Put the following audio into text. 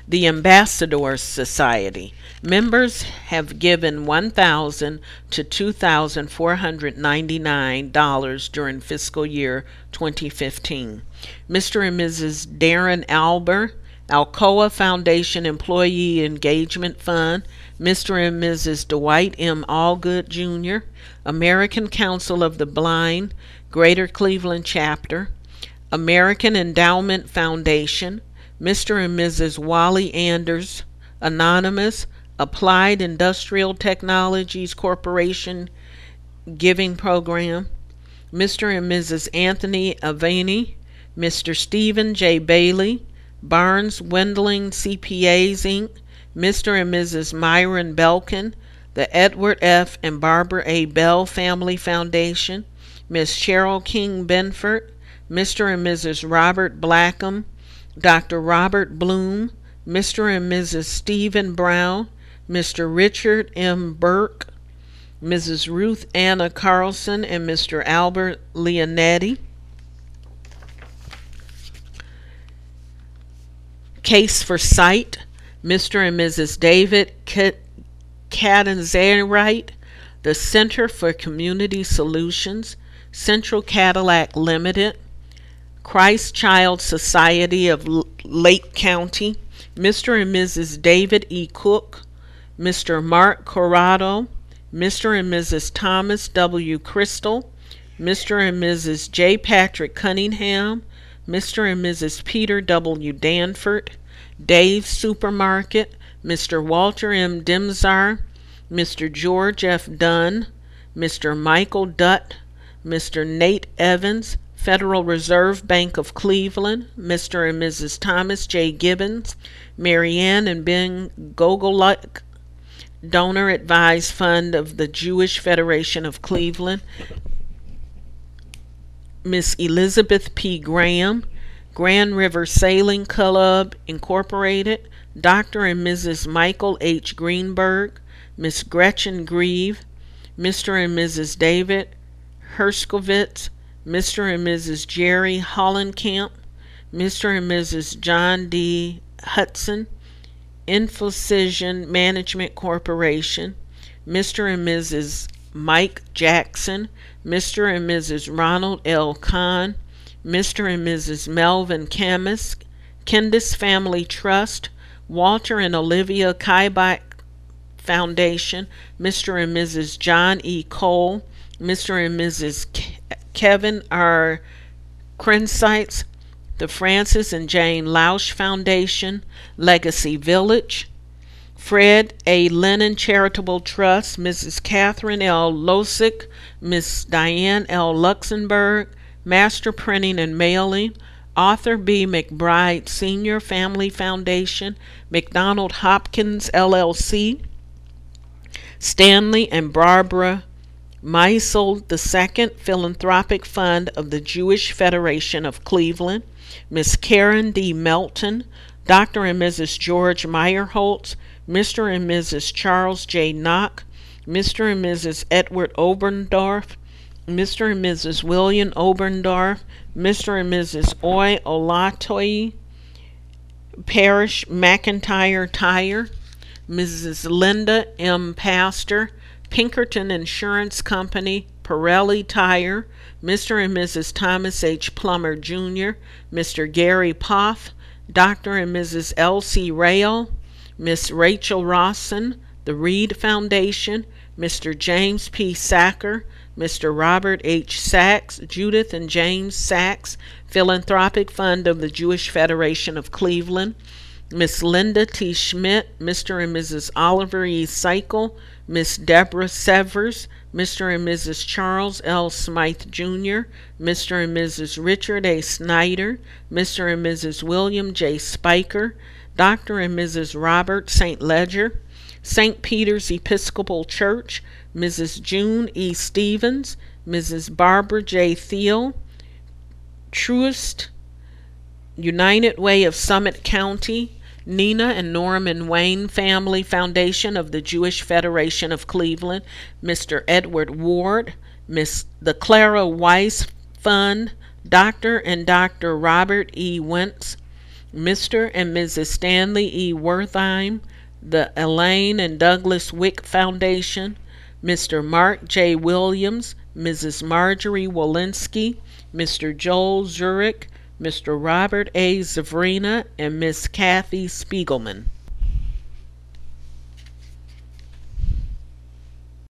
The Ambassadors Society. Members have given $1,000 to $2,499 during fiscal year 2015. Mr. and Mrs. Darren Alber, Alcoa Foundation Employee Engagement Fund, Mr. and Mrs. Dwight M. Allgood Jr., American Council of the Blind, Greater Cleveland Chapter, American Endowment Foundation, Mr. and Mrs. Wally Anders, Anonymous, Applied Industrial Technologies Corporation Giving Program, Mr. and Mrs. Anthony Avani, Mr. Stephen J. Bailey, Barnes Wendling CPAs Inc., Mr. and Mrs. Myron Belkin, the Edward F. and Barbara A. Bell Family Foundation, Miss Cheryl King Benford, Mr. and Mrs. Robert Blackham, Dr. Robert Bloom, Mr. and Mrs. Stephen Brown, Mr. Richard M. Burke, Mrs. Ruth Anna Carlson, and Mr. Albert Leonetti. Case for Sight, Mr. and Mrs. David Catanzarite, the Center for Community Solutions, Central Cadillac Limited, Christ Child Society of Lake County, Mr. and Mrs. David E. Cook, Mr. Mark Corrado, Mr. and Mrs. Thomas W. Crystal, Mr. and Mrs. J. Patrick Cunningham, Mr. and Mrs. Peter W. Danford, Dave's Supermarket, Mr. Walter M. Dimzar, Mr. George F. Dunn, Mr. Michael Dutt, Mr. Nate Evans, Federal Reserve Bank of Cleveland, Mr. and Mrs. Thomas J. Gibbons, Marianne and Ben Gogoluk, Donor Advised Fund of the Jewish Federation of Cleveland, Miss Elizabeth P. Graham, Grand River Sailing Club Incorporated, Dr. and Mrs. Michael H. Greenberg, Miss Gretchen Grieve, Mr. and Mrs. David Herskovitz, Mr. and Mrs. Jerry Hollenkamp, Mr. and Mrs. John D. Hudson, Infocision Management Corporation, Mr. and Mrs. Mike Jackson, Mr. and Mrs. Ronald L. Kahn, Mr. and Mrs. Melvin Kendis Family Trust, Walter and Olivia Kaibach Foundation, Mr. and Mrs. John E. Cole, Mr. and Mrs. Kevin R. Krensites, the Francis and Jane Lausch Foundation, Legacy Village, Fred A. Lennon Charitable Trust, Mrs. Catherine L. Losick, Miss Diane L. Luxembourg, Master Printing and Mailing, Arthur B. McBride Sr. Family Foundation, McDonald Hopkins LLC, Stanley and Barbara Meisel II Philanthropic Fund of the Jewish Federation of Cleveland, Miss Karen D. Melton, Dr. and Mrs. George Meyerholtz, Mr. and Mrs. Charles J. Knock, Mr. and Mrs. Edward Oberndorf, Mr. and Mrs. William Oberndorf, Mr. and Mrs. Oy Olatoi, Parish McIntyre Tire, Mrs. Linda M. Pastor, Pinkerton Insurance Company, Pirelli Tire, Mr. and Mrs. Thomas H. Plummer Jr., Mr. Gary Poff, Dr. and Mrs. Elsie Rail, Miss Rachel Rawson, the Reed Foundation, Mr. James P. Sacker, Mr. Robert H. Sachs, Judith and James Sachs, Philanthropic Fund of the Jewish Federation of Cleveland, Miss Linda T. Schmidt, Mr. and Mrs. Oliver E. Cycle, Miss Deborah Severs, Mr. and Mrs. Charles L. Smythe Jr., Mr. and Mrs. Richard A. Snyder, Mr. and Mrs. William J. Spiker, Dr. and Mrs. Robert St. Ledger, St. Peter's Episcopal Church, Mrs. June E. Stevens, Mrs. Barbara J. Thiel, Truist, United Way of Summit County, Nina and Norman Wayne Family Foundation of the Jewish Federation of Cleveland, Mr. Edward Ward, the Clara Weiss Fund, Dr. and Dr. Robert E. Wentz, Mr. and Mrs. Stanley E. Wertheim, the Elaine and Douglas Wick Foundation, Mr. Mark J. Williams, Mrs. Marjorie Walensky, Mr. Joel Zurich, Mr. Robert A. Zavrina, and Miss Kathy Spiegelman.